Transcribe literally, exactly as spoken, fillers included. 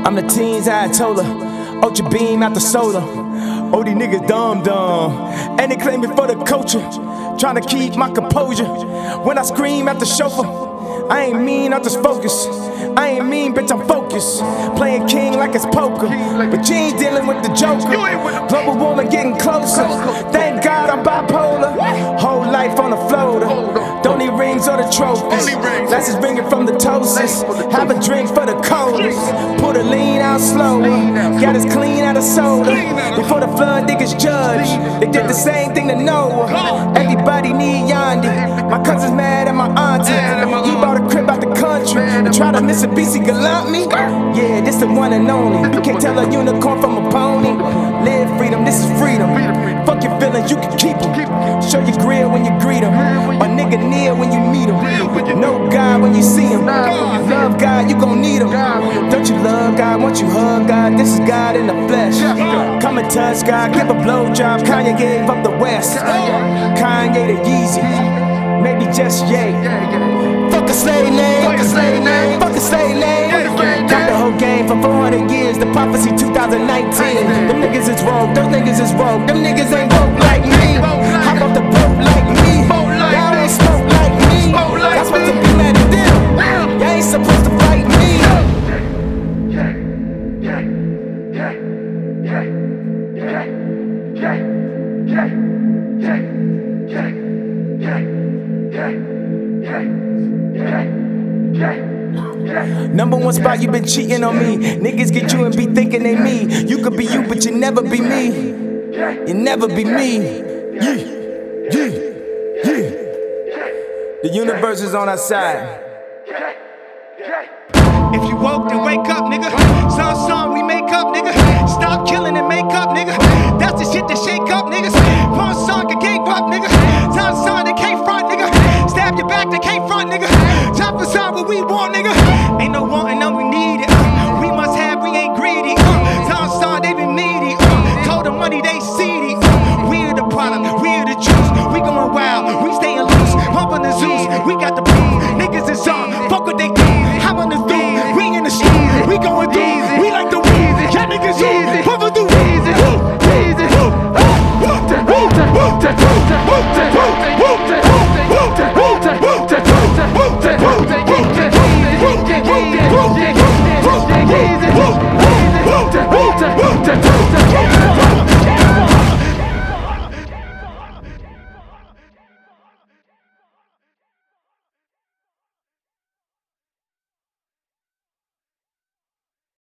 I'm the teens Ayatollah, Ultra Beam out the soda. Oh, these niggas dumb dumb, and they claim me for the culture. Trying to keep my composure when I scream at the chauffeur. I ain't mean, I just focus. I ain't mean, bitch, I'm focused. Playing king like it's poker, but you ain't dealing with the joker. Global warming getting closer. Thank God I'm bipolar. Whole life on the floater. Don't need rings or the trophies. Glasses ringing from the toasters. Have a drink for the coldest. Put a lean out slower. Got us clean out of soda. Before the flood, niggas judge. They did the same thing to Noah. Everybody need Yandi. My cousin's mad at my auntie. He bought a crib out the country and try to miss a B C Galant me. Yeah, this the one and only. You can't tell a unicorn from a pony. Live freedom, this is freedom. Fuck your feelings, you can keep them. Show your grill when you greet them. A nigga near when you meet him. Know God when you see him. Love God, you gon' need him. Don't you love God? Once you hug God, this is God in the flesh. Come and touch God, give a blowjob. Kanye gave up the West. Kanye the Yeezy, maybe just Ye. Fuck a slave name, fuck a slave name, fuck a slave name. Got the whole game for four hundred years. The prophecy two thousand nineteen. Them niggas is woke, those niggas is woke. Them niggas ain't woke like me. Hop off the boat like me. Y'all ain't smoke like me. That's what to be mad at them. Y'all ain't supposed to fight me. Yeah, yeah, yeah, yeah, yeah, yeah, yeah, yeah, yeah, yeah, yeah, yeah, yeah, yeah. Number one spot, you been cheating on me. Niggas get you and be thinking they me. You could be you, but you never be me. You never be me. Yeah, yeah, yeah. The universe is on our side. If you woke, then wake up, nigga. Son, son, we make up, nigga. Stop killing and make up, nigga. That's the shit that shake up, niggas. One song that gave up, nigga. Son, son, they can't front, nigga. Stab your back, they can't front, nigga. Top for side what we want, nigga. Ain't no wanting, no we need it. Uh, we must have, we ain't greedy. Uh, son, son, they been needy. Uh, told the money they seedy. Uh, we're the product, we're the juice. We going wild, we staying loose. Pumping the Zeus, we got the beat. Niggas is on, fuck what they do. How on the through, we in the street, we going through. We like the weed, y'all niggas you. Pumping through. Easy, easy, easy.